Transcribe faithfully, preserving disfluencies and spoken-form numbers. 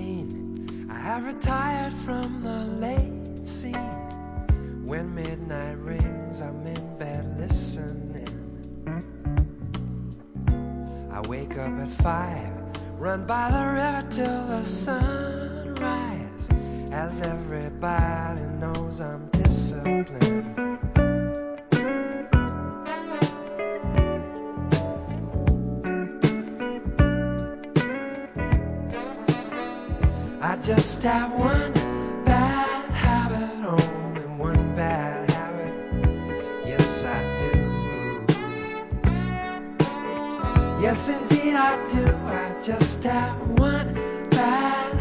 eighteen, I have retired from the late scene. When midnight rings, I'm in bed listening. I wake up at five, run by the river till the sunrise, as everybody knows I'm disciplined. I just have one bad habit, only one bad habit. Yes, I do. Yes, indeed I do. I just have one